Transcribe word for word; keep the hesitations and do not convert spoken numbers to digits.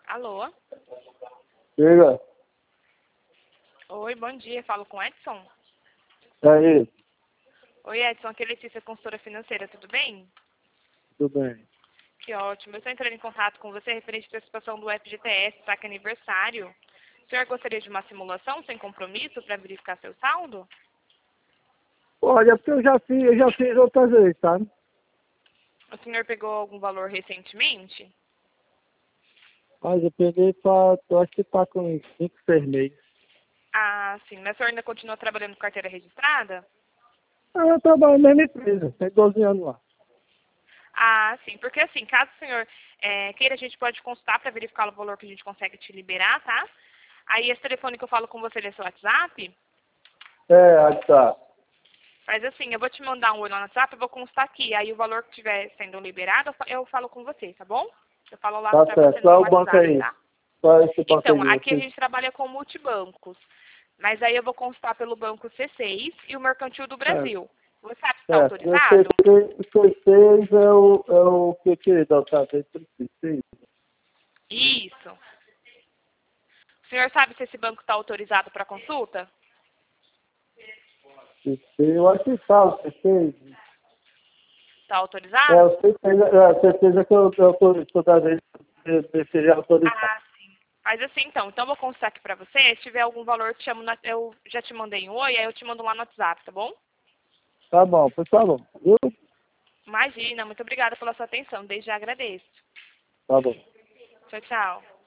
Alô? Diga. Oi, bom dia. Falo com Edson? E aí? Oi, Edson. Aqui é Letícia, consultora financeira. Tudo bem? Tudo bem. Que ótimo. Eu estou entrando em contato com você referente à participação do F G T S, saque aniversário. O senhor gostaria de uma simulação sem compromisso para verificar seu saldo? Olha, porque eu já fiz, eu já fiz outras vezes, sabe? O senhor pegou algum valor recentemente? Mas eu peguei pra, eu acho que tá com cinco, seis meses. Ah, sim. Mas o senhor ainda continua trabalhando com carteira registrada? Ah, eu trabalho na mesma empresa, tem doze anos lá. Ah, sim. Porque assim, caso o senhor é, queira, a gente pode consultar para verificar o valor que a gente consegue te liberar, tá? Aí esse telefone que eu falo com você é seu WhatsApp? É, aí tá. Mas assim, eu vou te mandar um oi no WhatsApp, eu vou constar aqui. Aí o valor que estiver sendo liberado, eu fa- eu falo com você, tá bom? Eu falo lá Tá pra você certo. no Qual meu é o banco WhatsApp, aí? tá? Qual é esse banco aí Então, de aqui a vocês? gente trabalha com multibancos. Mas aí eu vou constar pelo Banco C seis e o Mercantil do É, Brasil. Você sabe se está certo. O autorizado? C seis é o, é o que que dá o trabalho preciso. Isso. O senhor sabe se esse banco está autorizado para consulta? Eu acho que tá, o C seis. Está É, autorizado? o C seis, é a certeza que eu, eu autorizo toda vez que seja autorizado. Ah, sim. Mas assim, então. Então eu vou constar aqui para você. Se tiver algum valor, eu, te chamo na- eu já te mandei um oi, aí eu te mando lá no WhatsApp, tá bom? Tá bom, por favor. Viu? Imagina. Muito obrigada pela sua atenção. Desde já agradeço. Tá bom. Tchau, tchau.